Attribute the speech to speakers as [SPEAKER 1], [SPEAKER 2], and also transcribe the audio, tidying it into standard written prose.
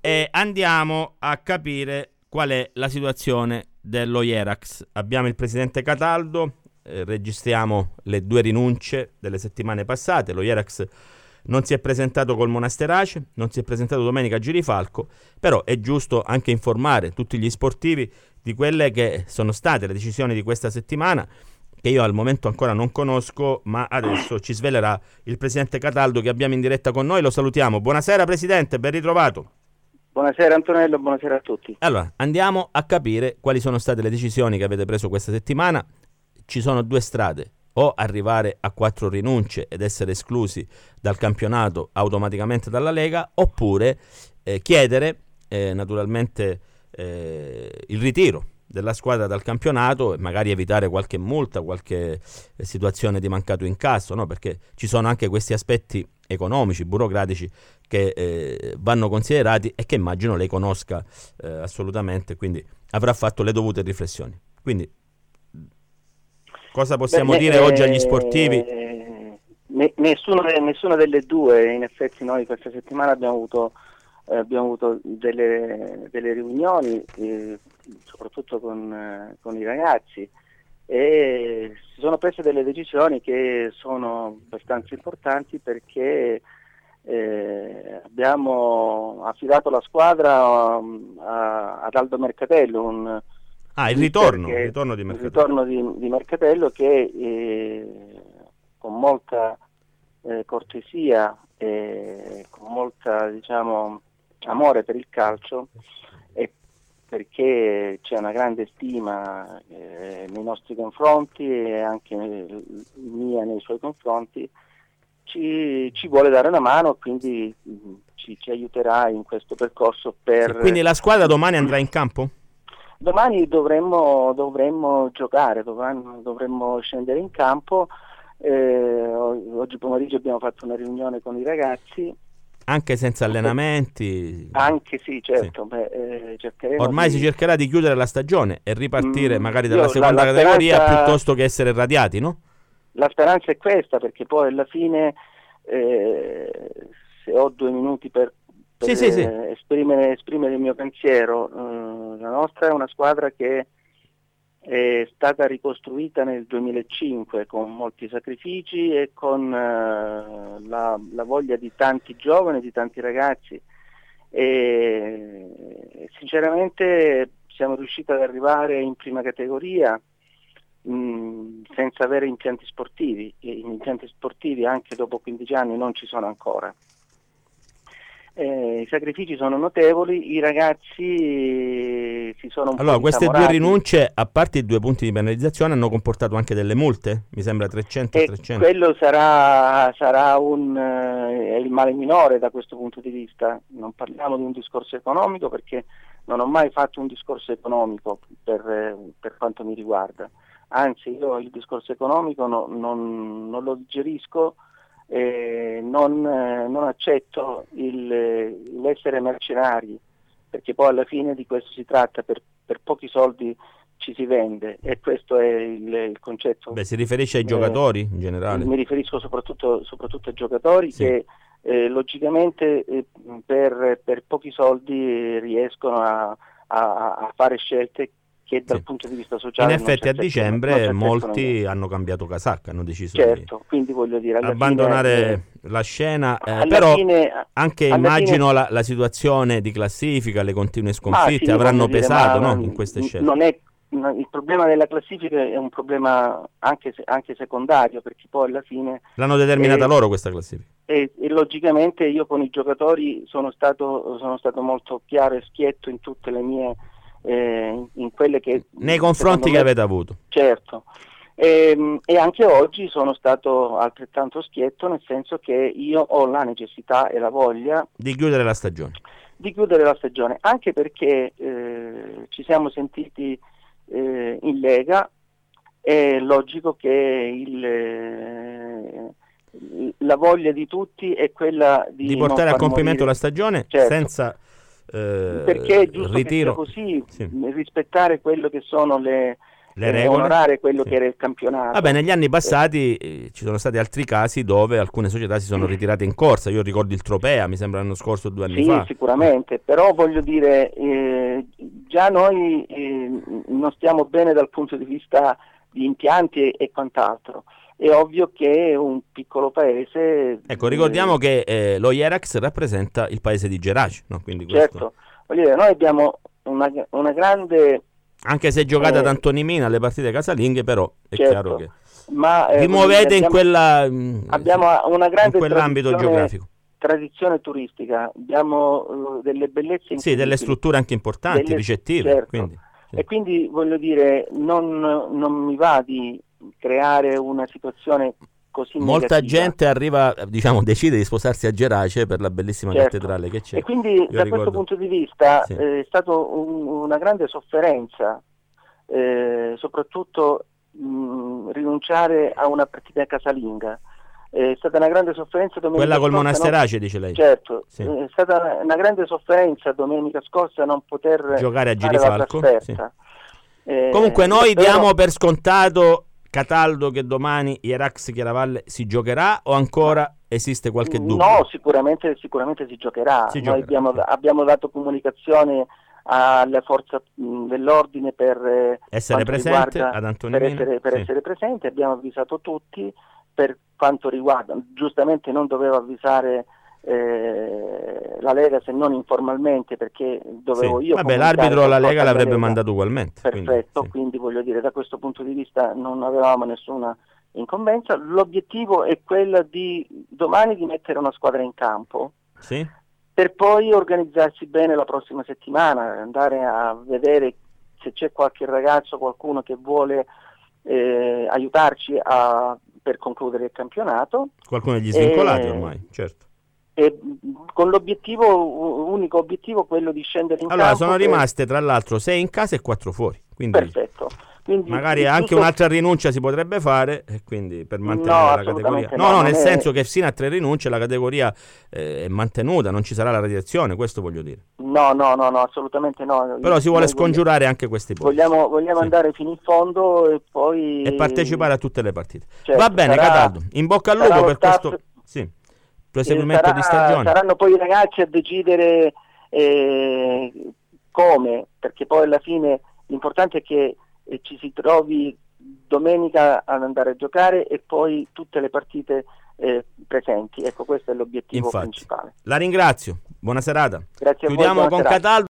[SPEAKER 1] e andiamo a capire qual è la situazione dello Jerax. Abbiamo il presidente Cataldo, registriamo le 2 rinunce delle settimane passate. Lo Jerax non si è presentato col Monasterace, non si è presentato domenica a Girifalco, però è giusto anche informare tutti gli sportivi di quelle che sono state le decisioni di questa settimana, che io al momento ancora non conosco, ma adesso ci svelerà il presidente Cataldo, che abbiamo in diretta con noi. Lo salutiamo. Buonasera presidente, ben ritrovato.
[SPEAKER 2] Buonasera Antonello, buonasera a tutti.
[SPEAKER 1] Allora, andiamo a capire quali sono state le decisioni che avete preso questa settimana. Ci sono 2 strade: o arrivare a 4 rinunce ed essere esclusi dal campionato automaticamente dalla Lega, oppure chiedere naturalmente il ritiro della squadra dal campionato e magari evitare qualche multa, qualche situazione di mancato incasso, no? Perché ci sono anche questi aspetti economici, burocratici che vanno considerati e che immagino lei conosca assolutamente, quindi avrà fatto le dovute riflessioni. Quindi cosa possiamo dire oggi agli sportivi?
[SPEAKER 2] Nessuna delle due. In effetti noi questa settimana abbiamo avuto delle riunioni, soprattutto con i ragazzi, e si sono prese delle decisioni che sono abbastanza importanti, perché abbiamo affidato la squadra ad Aldo Mercatello,
[SPEAKER 1] il ritorno di Mercatello.
[SPEAKER 2] Il ritorno di Mercatello, che con molta cortesia e con molta, amore per il calcio, e perché c'è una grande stima nei nostri confronti e anche mia nei suoi confronti, ci vuole dare una mano, quindi ci aiuterà in questo percorso.
[SPEAKER 1] Quindi la squadra domani andrà in campo?
[SPEAKER 2] Domani dovremmo giocare, dovremmo scendere in campo. Oggi pomeriggio abbiamo fatto una riunione con i ragazzi.
[SPEAKER 1] Anche senza allenamenti?
[SPEAKER 2] Anche sì, certo.
[SPEAKER 1] Sì. Ormai si cercherà di chiudere la stagione e ripartire magari dalla seconda categoria piuttosto che essere radiati, no?
[SPEAKER 2] La speranza è questa, perché poi alla fine, se ho 2 minuti per esprimere il mio pensiero, la nostra è una squadra che è stata ricostruita nel 2005 con molti sacrifici e con la voglia di tanti giovani, di tanti ragazzi, e sinceramente siamo riusciti ad arrivare in prima categoria senza avere impianti sportivi. Gli impianti sportivi anche dopo 15 anni non ci sono ancora. I sacrifici sono notevoli, i ragazzi si sono un po'
[SPEAKER 1] queste 2 rinunce, a parte i 2 punti di penalizzazione, hanno comportato anche delle multe, mi sembra 300 e 300.
[SPEAKER 2] Quello sarà il male minore da questo punto di vista. Non parliamo di un discorso economico, perché non ho mai fatto un discorso economico per quanto mi riguarda. Anzi, io il discorso economico non lo digerisco. Non accetto l'essere mercenari, perché poi alla fine di questo si tratta. Per pochi soldi ci si vende, e questo è il concetto.
[SPEAKER 1] Si riferisce ai giocatori in generale?
[SPEAKER 2] Mi riferisco soprattutto ai giocatori, sì, che logicamente per pochi soldi riescono a fare scelte che dal punto di vista sociale,
[SPEAKER 1] in effetti a dicembre molti hanno cambiato casacca, hanno deciso di
[SPEAKER 2] quindi voglio dire,
[SPEAKER 1] abbandonare la scena, però anche immagino la situazione di classifica, le continue sconfitte avranno pesato, no, in queste scelte.
[SPEAKER 2] Il problema della classifica è un problema anche secondario, perché poi alla fine
[SPEAKER 1] l'hanno determinata loro questa classifica,
[SPEAKER 2] e logicamente io con i giocatori sono stato molto chiaro e schietto in tutte le mie in quelle che
[SPEAKER 1] nei confronti che avete avuto.
[SPEAKER 2] Certo, e anche oggi sono stato altrettanto schietto, nel senso che io ho la necessità e la voglia
[SPEAKER 1] di chiudere la stagione,
[SPEAKER 2] anche perché ci siamo sentiti in Lega. È logico che la voglia di tutti è quella di
[SPEAKER 1] portare a compimento la stagione, certo, senza
[SPEAKER 2] perché è giusto
[SPEAKER 1] ritiro,
[SPEAKER 2] che sia così, rispettare quello che sono le
[SPEAKER 1] le regole,
[SPEAKER 2] onorare quello che era il campionato.
[SPEAKER 1] Vabbè, negli anni passati ci sono stati altri casi dove alcune società si sono ritirate in corsa. Io ricordo il Tropea, mi sembra l'anno scorso, 2 anni fa.
[SPEAKER 2] Sì, sicuramente, però voglio dire, già noi non stiamo bene dal punto di vista di impianti e quant'altro. È ovvio che un piccolo paese...
[SPEAKER 1] Ecco, ricordiamo che lo Jerax rappresenta il paese di Geraci, no? Quindi
[SPEAKER 2] certo, voglio dire, noi abbiamo una grande...
[SPEAKER 1] Anche se giocate ad Antonimina alle partite casalinghe, però è
[SPEAKER 2] certo,
[SPEAKER 1] chiaro che
[SPEAKER 2] ma,
[SPEAKER 1] vi muovete in
[SPEAKER 2] abbiamo una grande
[SPEAKER 1] in quell'ambito geografico.
[SPEAKER 2] Tradizione turistica, abbiamo delle bellezze,
[SPEAKER 1] sì, delle strutture anche importanti, ricettive,
[SPEAKER 2] certo.
[SPEAKER 1] Quindi, sì.
[SPEAKER 2] E quindi voglio dire, non mi va di creare una situazione così
[SPEAKER 1] molta
[SPEAKER 2] negativa.
[SPEAKER 1] Gente arriva, decide di spostarsi a Gerace per la bellissima cattedrale che c'è.
[SPEAKER 2] E quindi da questo punto di vista sì, è stato una grande sofferenza, soprattutto rinunciare a una partita casalinga. È stata una grande sofferenza domenica
[SPEAKER 1] quella col
[SPEAKER 2] scorsa,
[SPEAKER 1] Monasterace, dice lei?
[SPEAKER 2] Certo,
[SPEAKER 1] sì.
[SPEAKER 2] È stata una grande sofferenza domenica scorsa non poter
[SPEAKER 1] giocare a
[SPEAKER 2] fare la trasferta.
[SPEAKER 1] Sì. Comunque noi diamo per scontato, Cataldo, che domani Jerax Chiaravalle si giocherà, o ancora esiste qualche dubbio?
[SPEAKER 2] No, sicuramente si giocherà. Noi abbiamo dato comunicazione alle forze dell'ordine per
[SPEAKER 1] essere presente ad Antonimina,
[SPEAKER 2] per essere presente. Abbiamo avvisato tutti. Per quanto riguarda, giustamente non doveva avvisare la Lega se non informalmente, perché dovevo io.
[SPEAKER 1] Vabbè, l'arbitro la Lega l'avrebbe mandato ugualmente.
[SPEAKER 2] Perfetto, quindi voglio dire, da questo punto di vista non avevamo nessuna incombenza. L'obiettivo è quello di domani di mettere una squadra in campo,
[SPEAKER 1] sì,
[SPEAKER 2] per poi organizzarsi bene la prossima settimana, andare a vedere se c'è qualche ragazzo, qualcuno che vuole aiutarci per concludere il campionato.
[SPEAKER 1] Qualcuno degli svincolati ormai, certo.
[SPEAKER 2] E con unico obiettivo quello di scendere in campo.
[SPEAKER 1] Allora, sono rimaste tra l'altro 6 in casa e 4 fuori. Quindi
[SPEAKER 2] perfetto. Quindi,
[SPEAKER 1] magari anche un'altra rinuncia si potrebbe fare, e quindi per mantenere la categoria. No, nel senso che fino a 3 rinunce la categoria è mantenuta, non ci sarà la radiazione, questo voglio dire.
[SPEAKER 2] No, assolutamente no.
[SPEAKER 1] Però si vuole scongiurare anche queste ipotesi.
[SPEAKER 2] Vogliamo andare fino in fondo e poi...
[SPEAKER 1] E partecipare a tutte le partite.
[SPEAKER 2] Certo,
[SPEAKER 1] va bene, Cataldo, in bocca al lupo per questo proseguimento di stagione.
[SPEAKER 2] Saranno poi i ragazzi a decidere come, perché poi alla fine l'importante è che ci si trovi domenica ad andare a giocare e poi tutte le partite presenti. Ecco, questo è l'obiettivo principale.
[SPEAKER 1] La ringrazio, buona serata.
[SPEAKER 2] Grazie a voi,
[SPEAKER 1] chiudiamo
[SPEAKER 2] buona
[SPEAKER 1] con
[SPEAKER 2] serata.
[SPEAKER 1] Cataldo.